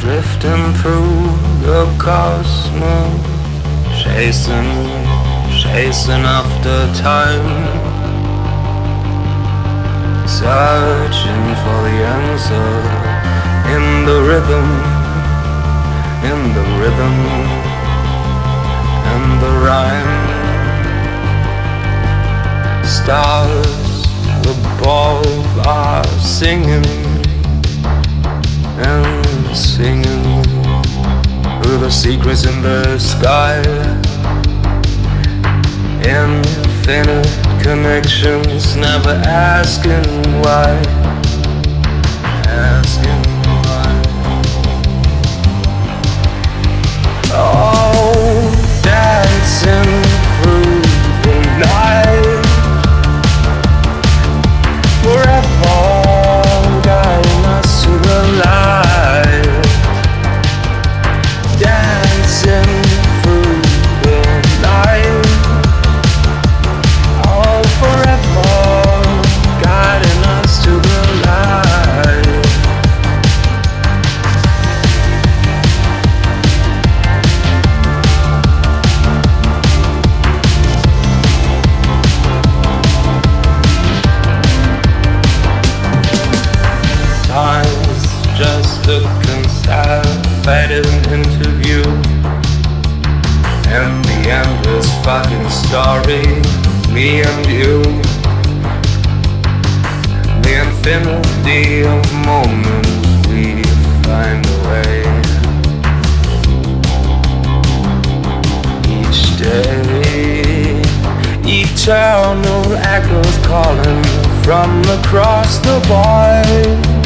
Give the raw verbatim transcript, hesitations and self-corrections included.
drifting through the cosmos, chasing, chasing after time, searching for the answer in the rhythm, in the rhythm, and the rhyme. Stars above are singing and singing through the secrets in the sky. Infinite connections, never asking why, asking why. Oh, dancing through the night, forever guiding us to the light. Dancing through the night, oh, forever guiding us to the light. Time's just a constipated interview, and the endless fucking story, me and you. The infinity of moments we find a way. Each day, eternal echoes calling from across the void.